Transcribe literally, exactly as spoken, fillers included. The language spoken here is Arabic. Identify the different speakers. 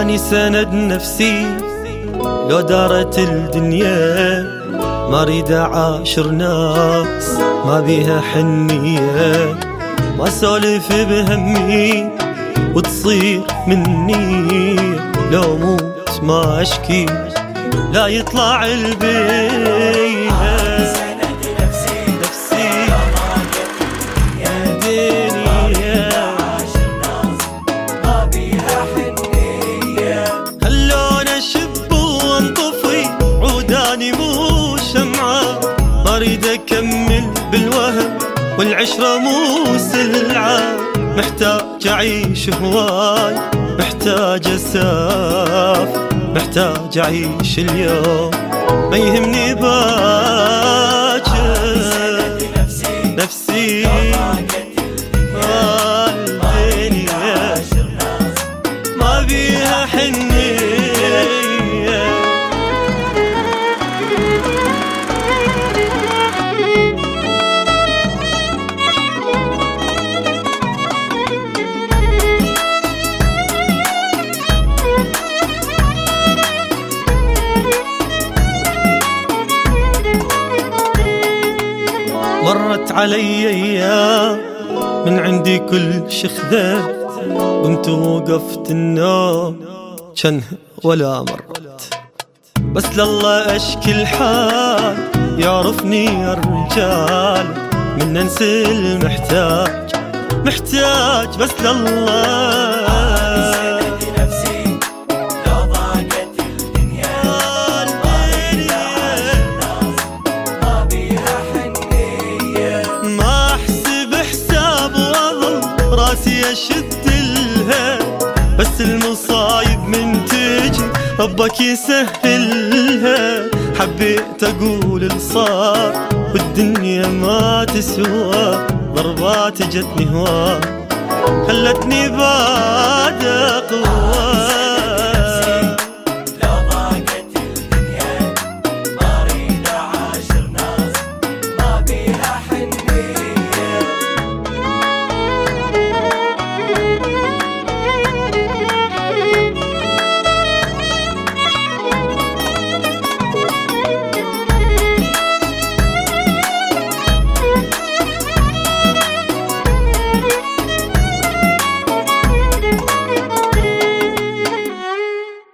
Speaker 1: أني سند نفسي لو دارت الدنيا، ما أريد أعاشر ناس ما بيها حنية، ما سولف بهمي وتصير مني، لو موت ما أشكي لا يطلع البيه. أريد أكمل بالوهم والعشرة مو سلعة، محتاج أعيش هواي، محتاج أساف، محتاج أعيش اليوم ما يهمني باكر. نفسي الدنيا ما بيها حنية. مرت علي أيام من عندي كل شخذة، قمت ووقفت النوم كان ولا مرت، بس لله أشكي الحال يعرفني الرجال، من ننسى المحتاج محتاج بس لله. راسي أشد لها بس المصايب من تجي ربك يسهلها، حبيت أقول الصار والدنيا ما تسوى، ضربات جتني هوا خلتني بعد قوة.